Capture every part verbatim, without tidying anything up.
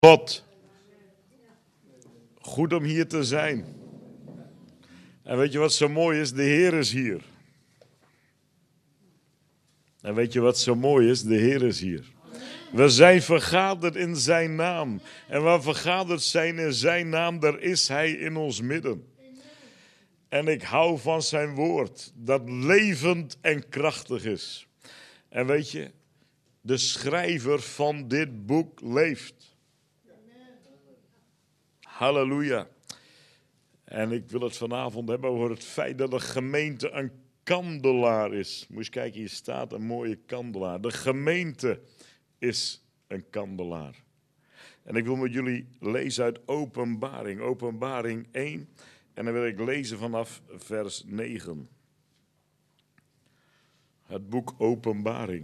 God. Goed om hier te zijn. En weet je wat zo mooi is? De Heer is hier. En weet je wat zo mooi is? De Heer is hier. We zijn vergaderd in zijn naam. En waar vergaderd zijn in zijn naam, daar is hij in ons midden. En ik hou van zijn woord, dat levend en krachtig is. En weet je, de schrijver van dit boek leeft. Halleluja. En ik wil het vanavond hebben over het feit dat de gemeente een kandelaar is. Moet je eens kijken, hier staat een mooie kandelaar. De gemeente is een kandelaar. En ik wil met jullie lezen uit Openbaring, Openbaring één. En dan wil ik lezen vanaf vers negen. Het boek Openbaring.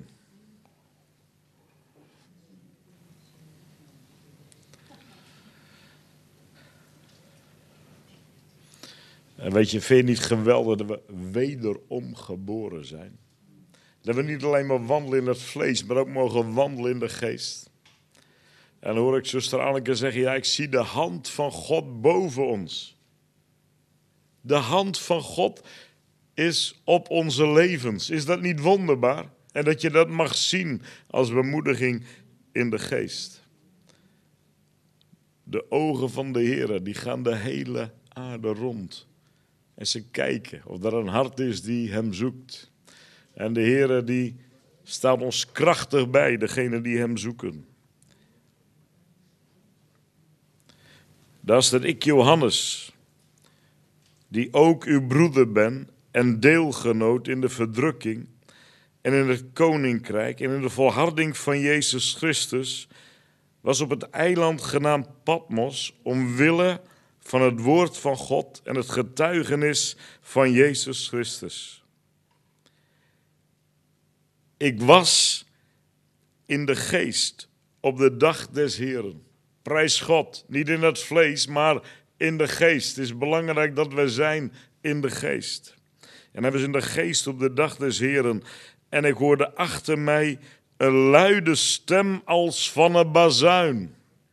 En weet je, vind je niet geweldig dat we wederom geboren zijn? Dat we niet alleen maar wandelen in het vlees, maar ook mogen wandelen in de geest. En dan hoor ik zuster Anneke zeggen, ja, ik zie de hand van God boven ons. De hand van God is op onze levens. Is dat niet wonderbaar? En dat je dat mag zien als bemoediging in de geest. De ogen van de Heer, die gaan de hele aarde rond. En ze kijken of er een hart is die hem zoekt. En de Heer die staat ons krachtig bij, degene die hem zoeken. Daar staat ik, Johannes, die ook uw broeder ben en deelgenoot in de verdrukking en in het koninkrijk en in de volharding van Jezus Christus, was op het eiland genaamd Patmos omwille van het woord van God en het getuigenis van Jezus Christus. Ik was in de geest op de dag des Heren. Prijs God, niet in het vlees, maar in de geest. Het is belangrijk dat we zijn in de geest. En hij was in de geest op de dag des Heren. En ik hoorde achter mij een luide stem als van een bazuin.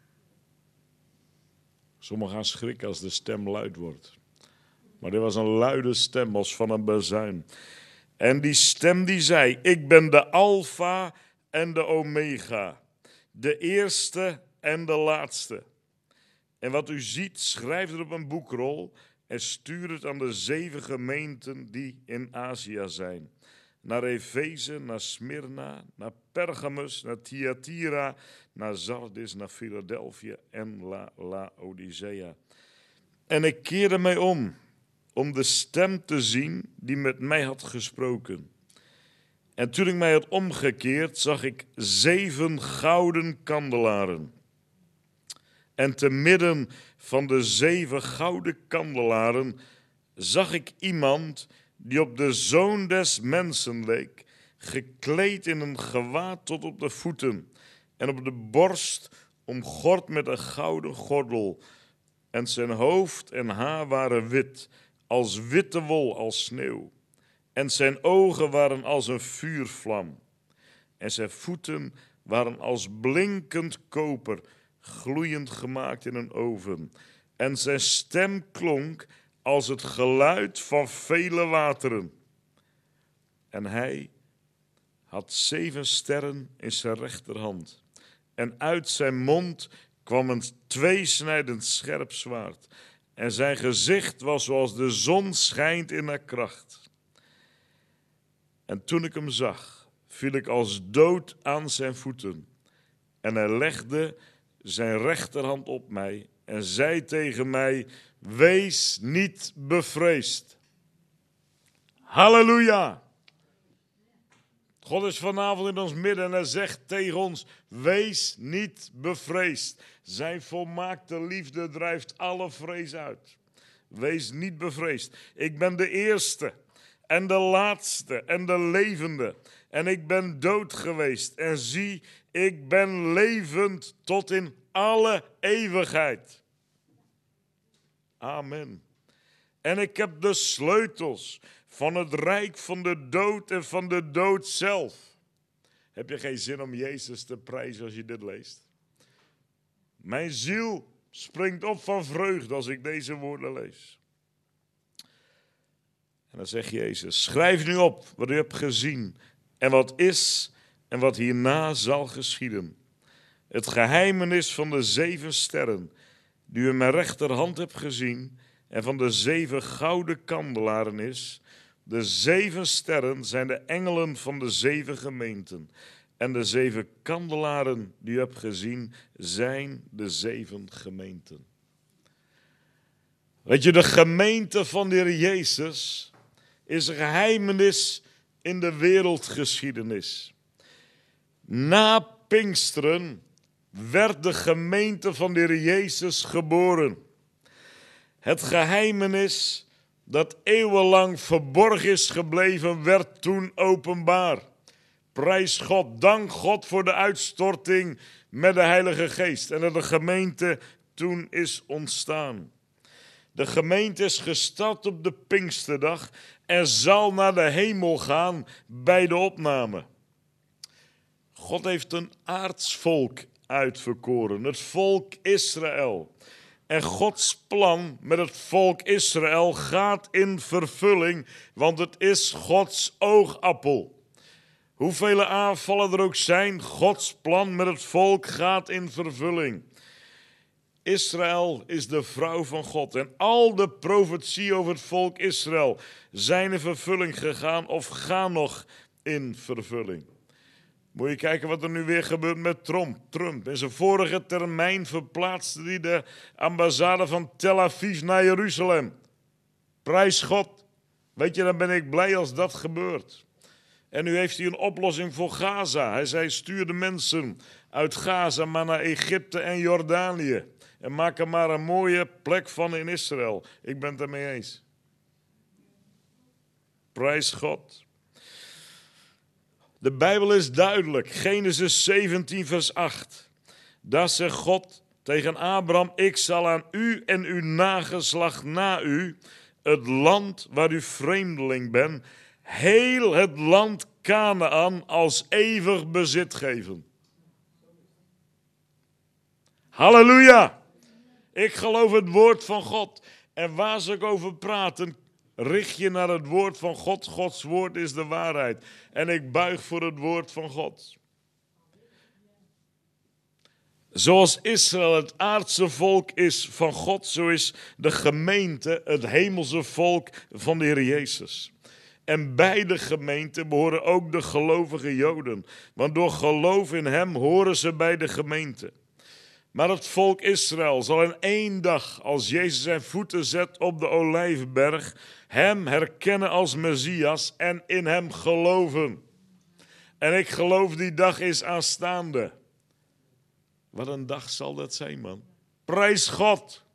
Sommigen gaan schrikken als de stem luid wordt. Maar dit was een luide stem als van een bazuin. En die stem die zei, ik ben de Alfa en de Omega. De eerste en de laatste. En wat u ziet, schrijf het op een boekrol en stuur het aan de zeven gemeenten die in Azië zijn. Naar Efeze, naar Smyrna, naar Pergamus, naar Thyatira, naar Sardis, naar Philadelphia en La Laodicea. En ik keerde mij om, om de stem te zien die met mij had gesproken. En toen ik mij had omgekeerd, zag ik zeven gouden kandelaren. En te midden van de zeven gouden kandelaren zag ik iemand die op de Zoon des Mensen leek, gekleed in een gewaad tot op de voeten en op de borst omgord met een gouden gordel. En zijn hoofd en haar waren wit, als witte wol, als sneeuw. En zijn ogen waren als een vuurvlam. En zijn voeten waren als blinkend koper, gloeiend gemaakt in een oven. En zijn stem klonk als het geluid van vele wateren. En hij had zeven sterren in zijn rechterhand. En uit zijn mond kwam een tweesnijdend scherp zwaard. En zijn gezicht was zoals de zon schijnt in haar kracht. En toen ik hem zag, viel ik als dood aan zijn voeten. En hij legde zijn rechterhand op mij en zei tegen mij, wees niet bevreesd. Halleluja! God is vanavond in ons midden en hij zegt tegen ons, wees niet bevreesd. Zijn volmaakte liefde drijft alle vrees uit. Wees niet bevreesd. Ik ben de eerste en de laatste en de levende. En ik ben dood geweest. En zie, ik ben levend tot in alle eeuwigheid. Amen. En ik heb de sleutels van het rijk van de dood en van de dood zelf. Heb je geen zin om Jezus te prijzen als je dit leest? Mijn ziel springt op van vreugde als ik deze woorden lees. En dan zegt Jezus, schrijf nu op wat u hebt gezien en wat is en wat hierna zal geschieden. Het geheimenis van de zeven sterren die u in mijn rechterhand hebt gezien en van de zeven gouden kandelaren is. De zeven sterren zijn de engelen van de zeven gemeenten. En de zeven kandelaren die u hebt gezien zijn de zeven gemeenten. Weet je, de gemeente van de Heer Jezus is een geheimenis in de wereldgeschiedenis. Na Pinksteren werd de gemeente van de Heer Jezus geboren. Het geheimenis dat eeuwenlang verborgen is gebleven, werd toen openbaar. Prijs God, dank God voor de uitstorting met de Heilige Geest. En dat de gemeente toen is ontstaan. De gemeente is gestart op de Pinksterdag en zal naar de hemel gaan bij de opname. God heeft een aards volk uitverkoren, het volk Israël. En Gods plan met het volk Israël gaat in vervulling, want het is Gods oogappel. Hoeveel aanvallen er ook zijn, Gods plan met het volk gaat in vervulling. Israël is de vrouw van God en al de profetie over het volk Israël zijn in vervulling gegaan of gaan nog in vervulling. Moet je kijken wat er nu weer gebeurt met Trump. Trump. In zijn vorige termijn verplaatste hij de ambassade van Tel Aviv naar Jeruzalem. Prijs God. Weet je, dan ben ik blij als dat gebeurt. En nu heeft hij een oplossing voor Gaza. Hij zei, stuur de mensen uit Gaza maar naar Egypte en Jordanië. En maak er maar een mooie plek van in Israël. Ik ben het ermee eens. Prijs God. De Bijbel is duidelijk. Genesis zeventien vers acht. Daar zegt God tegen Abraham, ik zal aan u en uw nageslacht na u het land waar u vreemdeling bent, heel het land Kanaan als eeuwig bezit geven. Halleluja! Ik geloof het woord van God. En waar ze ook over praten, richt je naar het woord van God. Gods woord is de waarheid. En ik buig voor het woord van God. Zoals Israël het aardse volk is van God, zo is de gemeente het hemelse volk van de Heer Jezus. En bij de gemeente behoren ook de gelovige Joden. Want door geloof in hem horen ze bij de gemeente. Maar het volk Israël zal in één dag, als Jezus zijn voeten zet op de Olijfberg, hem herkennen als Messias en in hem geloven. En ik geloof die dag is aanstaande. Wat een dag zal dat zijn, man. Prijs God.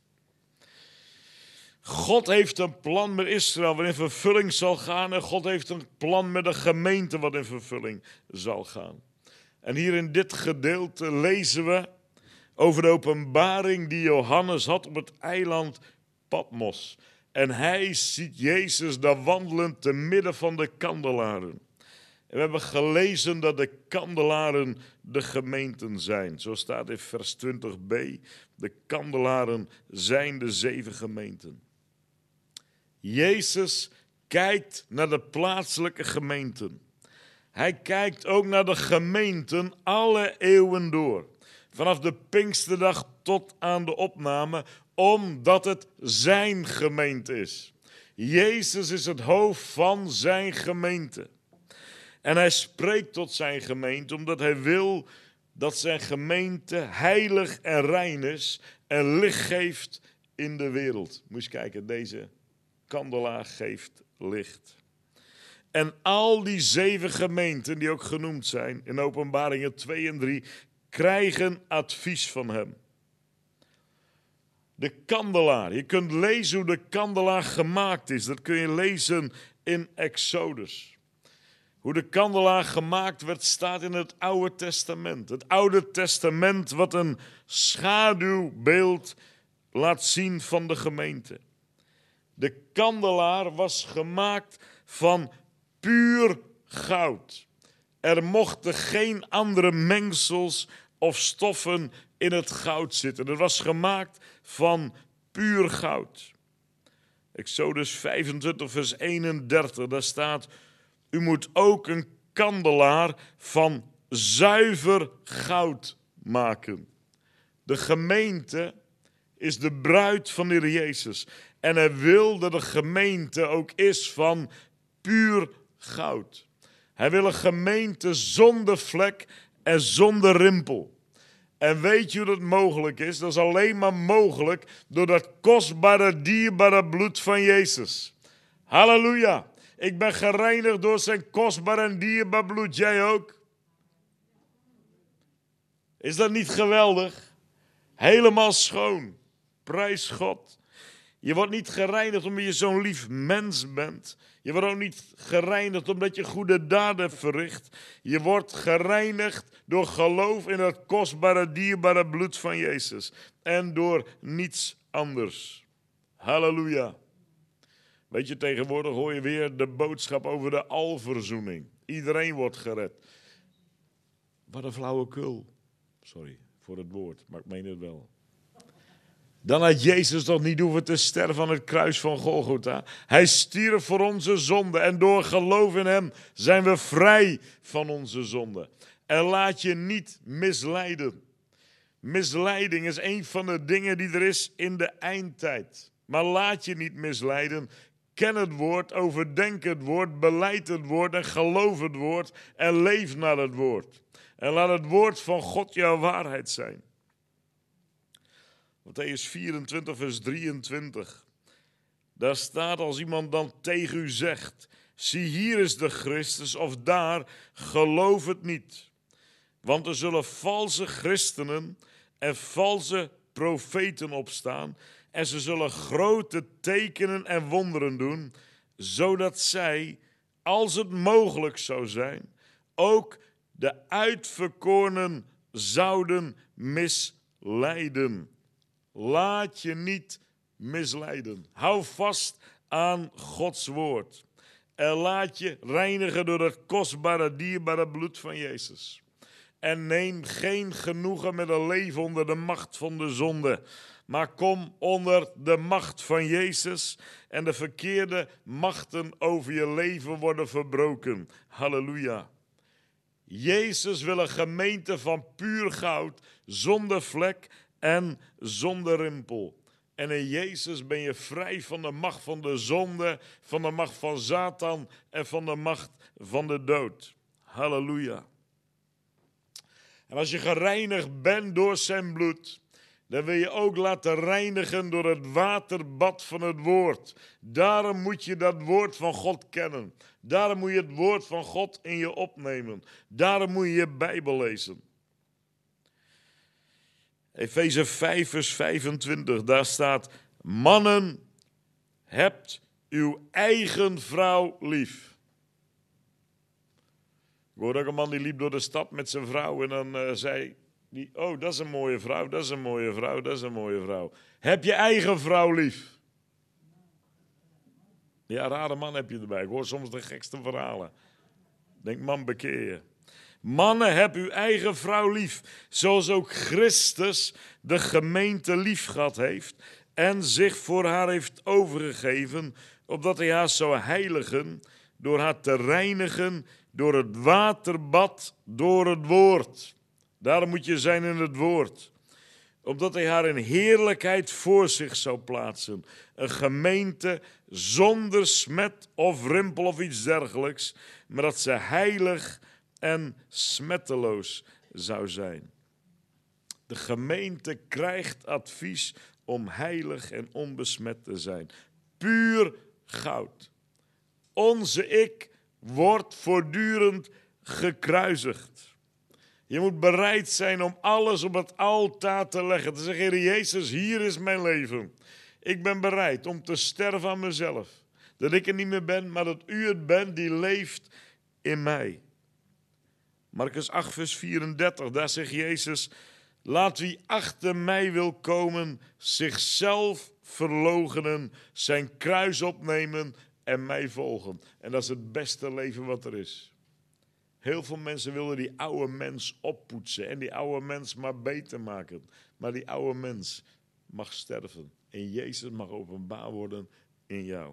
God heeft een plan met Israël wat in vervulling zal gaan. En God heeft een plan met de gemeente wat in vervulling zal gaan. En hier in dit gedeelte lezen we over de openbaring die Johannes had op het eiland Patmos. En hij ziet Jezus daar wandelen te midden van de kandelaren. En we hebben gelezen dat de kandelaren de gemeenten zijn. Zo staat in vers twintig b. De kandelaren zijn de zeven gemeenten. Jezus kijkt naar de plaatselijke gemeenten. Hij kijkt ook naar de gemeenten alle eeuwen door. Vanaf de Pinksterdag tot aan de opname, omdat het zijn gemeente is. Jezus is het hoofd van zijn gemeente. En hij spreekt tot zijn gemeente omdat hij wil dat zijn gemeente heilig en rein is en licht geeft in de wereld. Moet je kijken, deze kandelaar geeft licht. En al die zeven gemeenten die ook genoemd zijn in Openbaringen twee en drie... krijgen advies van hem. De kandelaar. Je kunt lezen hoe de kandelaar gemaakt is. Dat kun je lezen in Exodus. Hoe de kandelaar gemaakt werd, staat in het Oude Testament. Het Oude Testament wat een schaduwbeeld laat zien van de gemeente. De kandelaar was gemaakt van puur goud. Er mochten geen andere mengsels of stoffen in het goud zitten. Het was gemaakt van puur goud. Exodus vijfentwintig vers eenendertig, daar staat: u moet ook een kandelaar van zuiver goud maken. De gemeente is de bruid van de Heer Jezus. En hij wil dat de gemeente ook is van puur goud. Hij wil een gemeente zonder vlek en zonder rimpel. En weet je hoe dat mogelijk is? Dat is alleen maar mogelijk door dat kostbare, dierbare bloed van Jezus. Halleluja. Ik ben gereinigd door zijn kostbaar en dierbaar bloed. Jij ook? Is dat niet geweldig? Helemaal schoon. Prijs God. Je wordt niet gereinigd omdat je zo'n lief mens bent. Je wordt ook niet gereinigd omdat je goede daden hebt verricht. Je wordt gereinigd door geloof in het kostbare, dierbare bloed van Jezus. En door niets anders. Halleluja. Weet je, tegenwoordig hoor je weer de boodschap over de alverzoening. Iedereen wordt gered. Wat een flauwekul. Sorry voor het woord, maar ik meen het wel. Dan had Jezus toch niet hoeven te sterven aan het kruis van Golgotha. Hij stierf voor onze zonde en door geloof in hem zijn we vrij van onze zonde. En laat je niet misleiden. Misleiding is een van de dingen die er is in de eindtijd. Maar laat je niet misleiden. Ken het woord, overdenk het woord, belijd het woord en geloof het woord en leef naar het woord. En laat het woord van God jouw waarheid zijn. Mattheüs vierentwintig vers drieëntwintig. Daar staat: als iemand dan tegen u zegt, zie hier is de Christus of daar, geloof het niet. Want er zullen valse christenen en valse profeten opstaan en ze zullen grote tekenen en wonderen doen, zodat zij, als het mogelijk zou zijn, ook de uitverkorenen zouden misleiden. Laat je niet misleiden. Hou vast aan Gods woord. En laat je reinigen door het kostbare, dierbare bloed van Jezus. En neem geen genoegen met een leven onder de macht van de zonde. Maar kom onder de macht van Jezus en de verkeerde machten over je leven worden verbroken. Halleluja. Jezus wil een gemeente van puur goud, zonder vlek en zonder rimpel. En in Jezus ben je vrij van de macht van de zonde, van de macht van Satan en van de macht van de dood. Halleluja. En als je gereinigd bent door zijn bloed, dan wil je ook laten reinigen door het waterbad van het woord. Daarom moet je dat woord van God kennen. Daarom moet je het woord van God in je opnemen. Daarom moet je je Bijbel lezen. Efeze vijf vers vijfentwintig, daar staat: mannen, hebt uw eigen vrouw lief. Ik hoorde ook een man die liep door de stad met zijn vrouw en dan uh, zei die: oh, dat is een mooie vrouw, dat is een mooie vrouw, dat is een mooie vrouw. Heb je eigen vrouw lief? Ja, rare man heb je erbij. Ik hoor soms de gekste verhalen. Denk, man, bekeer je. Mannen, heb uw eigen vrouw lief, zoals ook Christus de gemeente lief gehad heeft en zich voor haar heeft overgegeven, opdat hij haar zou heiligen door haar te reinigen door het waterbad, door het woord. Daarom moet je zijn in het woord. Opdat hij haar in heerlijkheid voor zich zou plaatsen. Een gemeente zonder smet of rimpel of iets dergelijks, maar dat ze heilig en smetteloos zou zijn. De gemeente krijgt advies om heilig en onbesmet te zijn. Puur goud. Onze ik wordt voortdurend gekruisigd. Je moet bereid zijn om alles op het altaar te leggen. Te zeggen: Heer Jezus, hier is mijn leven. Ik ben bereid om te sterven aan mezelf. Dat ik er niet meer ben, maar dat u het bent die leeft in mij. Markus acht vers vierendertig, daar zegt Jezus: laat wie achter mij wil komen zichzelf verloochenen, zijn kruis opnemen en mij volgen. En dat is het beste leven wat er is. Heel veel mensen willen die oude mens oppoetsen en die oude mens maar beter maken. Maar die oude mens mag sterven en Jezus mag openbaar worden in jou.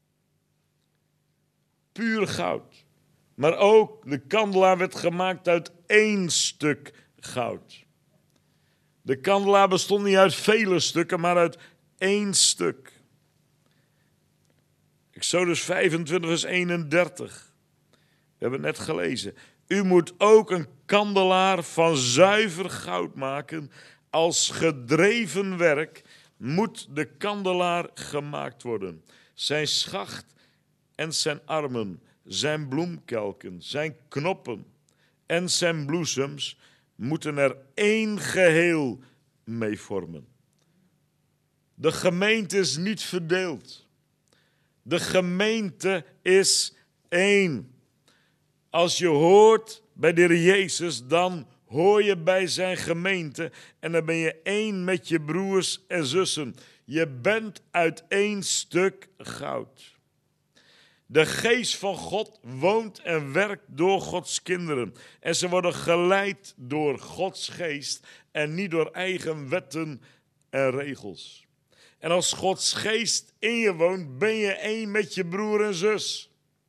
Puur goud. Maar ook de kandelaar werd gemaakt uit één stuk goud. De kandelaar bestond niet uit vele stukken, maar uit één stuk. Exodus vijfentwintig vers eenendertig. We hebben het net gelezen. U moet ook een kandelaar van zuiver goud maken. Als gedreven werk moet de kandelaar gemaakt worden. Zijn schacht en zijn armen, zijn bloemkelken, zijn knoppen en zijn bloesems moeten er één geheel mee vormen. De gemeente is niet verdeeld. De gemeente is één. Als je hoort bij de Heer Jezus, dan hoor je bij zijn gemeente en dan ben je één met je broers en zussen. Je bent uit één stuk goud. De geest van God woont en werkt door Gods kinderen. En ze worden geleid door Gods geest en niet door eigen wetten en regels. En als Gods geest in je woont, ben je één met je broer en zus.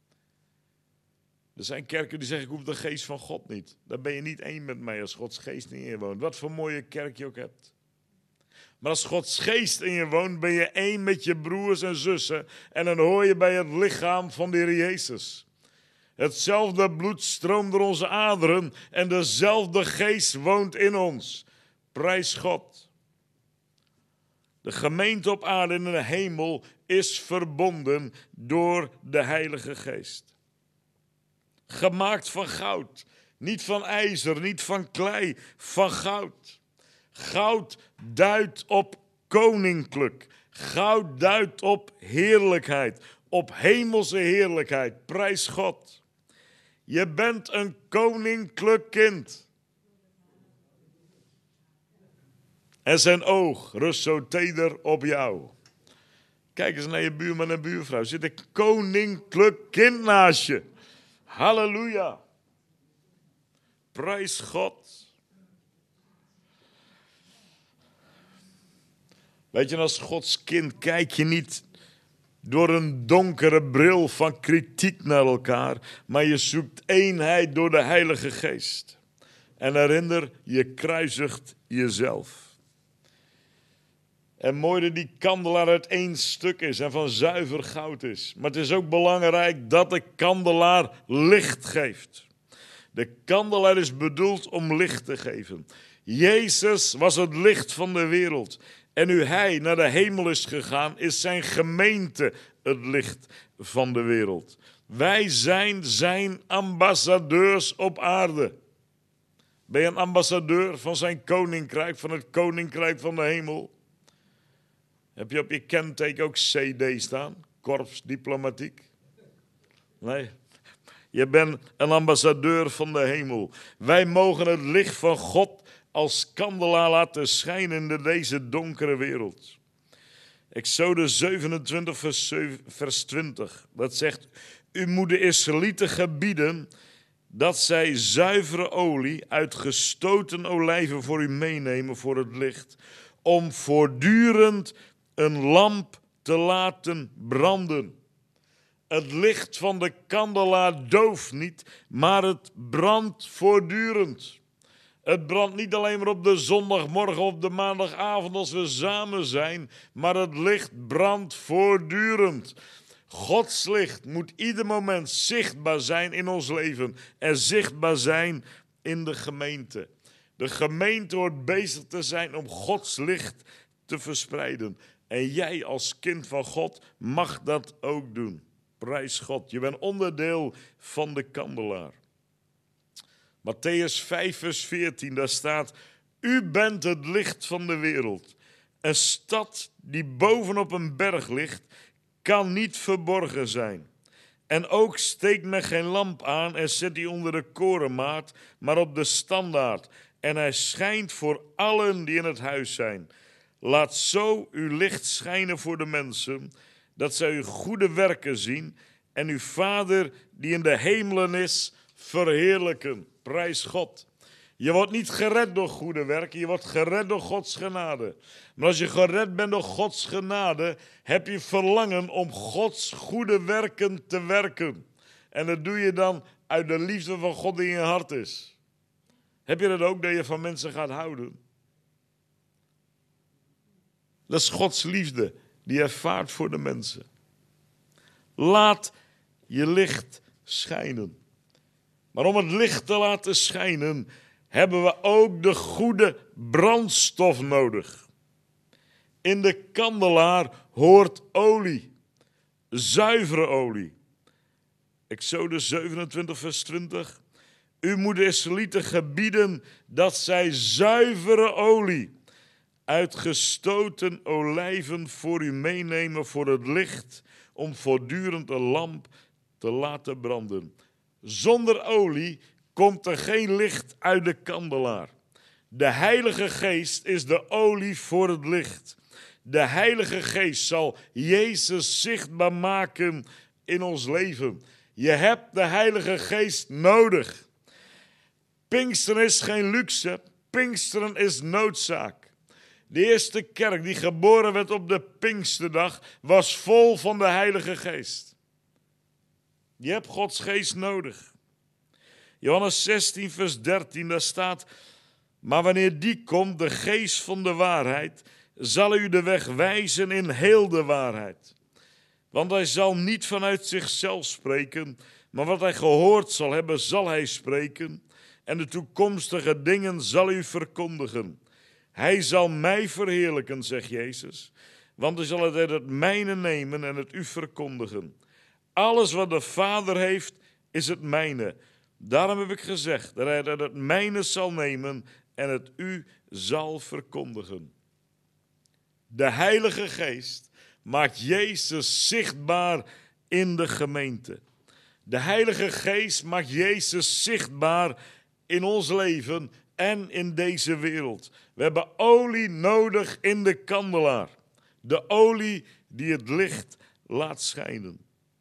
Er zijn kerken die zeggen, ik hoef de geest van God niet. Dan ben je niet één met mij als Gods geest in je woont. Wat voor mooie kerk je ook hebt. Maar als Gods geest in je woont, ben je één met je broers en zussen. En dan hoor je bij het lichaam van de Heer Jezus. Hetzelfde bloed stroomt door onze aderen en dezelfde geest woont in ons. Prijs God. De gemeente op aarde en in de hemel is verbonden door de Heilige Geest. Gemaakt van goud. Niet van ijzer, niet van klei, van goud. Goud duidt op koninklijk. Goud duidt op heerlijkheid. Op hemelse heerlijkheid. Prijs God. Je bent een koninklijk kind. En zijn oog rust zo teder op jou. Kijk eens naar je buurman en buurvrouw. Zit een koninklijk kind naast je. Halleluja. Prijs God. Weet je, als Gods kind kijk je niet door een donkere bril van kritiek naar elkaar, maar je zoekt eenheid door de Heilige Geest. En herinner, je kruisigt jezelf. En mooi dat die kandelaar uit één stuk is en van zuiver goud is. Maar het is ook belangrijk dat de kandelaar licht geeft. De kandelaar is bedoeld om licht te geven. Jezus was het licht van de wereld. En nu hij naar de hemel is gegaan, is zijn gemeente het licht van de wereld. Wij zijn zijn ambassadeurs op aarde. Ben je een ambassadeur van zijn koninkrijk, van het koninkrijk van de hemel? Heb je op je kenteken ook C D staan? Korps diplomatiek? Nee. Je bent een ambassadeur van de hemel. Wij mogen het licht van God als kandelaar laten schijnen in deze donkere wereld. Exodus zevenentwintig vers twintig. Dat zegt, u moet de Israëlieten gebieden dat zij zuivere olie uit gestoten olijven voor u meenemen voor het licht. Om voortdurend een lamp te laten branden. Het licht van de kandelaar dooft niet, maar het brandt voortdurend. Het brandt niet alleen maar op de zondagmorgen of de maandagavond als we samen zijn, maar het licht brandt voortdurend. Gods licht moet ieder moment zichtbaar zijn in ons leven en zichtbaar zijn in de gemeente. De gemeente hoort bezig te zijn om Gods licht te verspreiden. En jij als kind van God mag dat ook doen. Prijs God, je bent onderdeel van de kandelaar. Matthäus vijf vers veertien, daar staat, u bent het licht van de wereld. Een stad die bovenop een berg ligt, kan niet verborgen zijn. En ook steekt men geen lamp aan en zet die onder de korenmaat, maar op de standaard. En hij schijnt voor allen die in het huis zijn. Laat zo uw licht schijnen voor de mensen, dat zij uw goede werken zien en uw Vader die in de hemelen is, verheerlijken. Prijs God. Je wordt niet gered door goede werken, je wordt gered door Gods genade. Maar als je gered bent door Gods genade, heb je verlangen om Gods goede werken te werken. En dat doe je dan uit de liefde van God die in je hart is. Heb je dat ook, dat je van mensen gaat houden? Dat is Gods liefde die je ervaart voor de mensen. Laat je licht schijnen. Maar om het licht te laten schijnen, hebben we ook de goede brandstof nodig. In de kandelaar hoort olie, zuivere olie. Exodus zevenentwintig vers twintig. U moet de Israëlieten gebieden dat zij zuivere olie uit gestoten olijven voor u meenemen voor het licht, om voortdurend een lamp te laten branden. Zonder olie komt er geen licht uit de kandelaar. De Heilige Geest is de olie voor het licht. De Heilige Geest zal Jezus zichtbaar maken in ons leven. Je hebt de Heilige Geest nodig. Pinksteren is geen luxe, Pinksteren is noodzaak. De eerste kerk die geboren werd op de Pinksterdag was vol van de Heilige Geest. Je hebt Gods Geest nodig. Johannes zestien vers dertien, daar staat: maar wanneer die komt, de Geest van de waarheid, zal u de weg wijzen in heel de waarheid. Want hij zal niet vanuit zichzelf spreken, maar wat hij gehoord zal hebben, zal hij spreken. En de toekomstige dingen zal u verkondigen. Hij zal mij verheerlijken, zegt Jezus. Want hij zal het uit het mijne nemen en het u verkondigen. Alles wat de Vader heeft, is het mijne. Daarom heb ik gezegd dat hij het uit het mijne zal nemen en het u zal verkondigen. De Heilige Geest maakt Jezus zichtbaar in de gemeente. De Heilige Geest maakt Jezus zichtbaar in ons leven en in deze wereld. We hebben olie nodig in de kandelaar. De olie die het licht laat schijnen.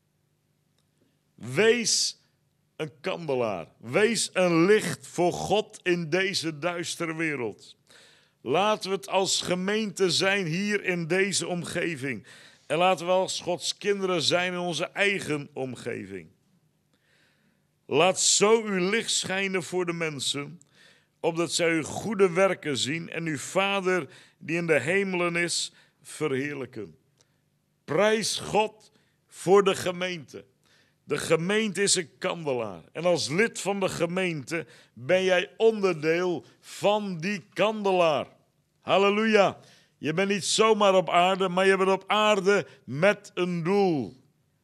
Wees een kandelaar. Wees een licht voor God in deze duistere wereld. Laten we het als gemeente zijn hier in deze omgeving. En laten we als Gods kinderen zijn in onze eigen omgeving. Laat zo uw licht schijnen voor de mensen, opdat zij uw goede werken zien en uw Vader die in de hemelen is, verheerlijken. Prijs God voor de gemeente. De gemeente is een kandelaar. En als lid van de gemeente ben jij onderdeel van die kandelaar. Halleluja. Je bent niet zomaar op aarde, maar je bent op aarde met een doel.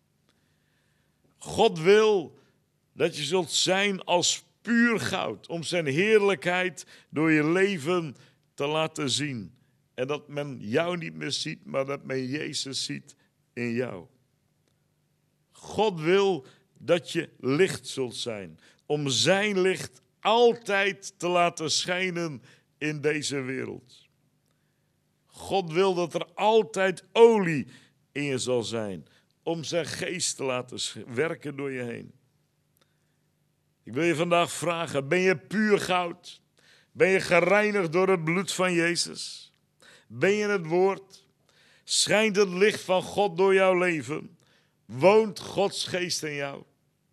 God wil dat je zult zijn als puur goud, om zijn heerlijkheid door je leven te laten zien. En dat men jou niet meer ziet, maar dat men Jezus ziet in jou. God wil dat je licht zult zijn, om zijn licht altijd te laten schijnen in deze wereld. God wil dat er altijd olie in je zal zijn, om zijn geest te laten werken door je heen. Ik wil je vandaag vragen, ben je puur goud? Ben je gereinigd door het bloed van Jezus? Ben je het woord? Schijnt het licht van God door jouw leven? Woont Gods geest in jou?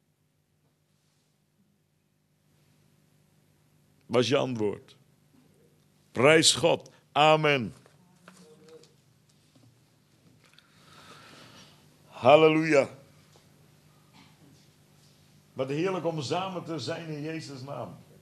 Was je antwoord? Prijs God. Amen. Halleluja. Wat heerlijk om samen te zijn in Jezus' naam.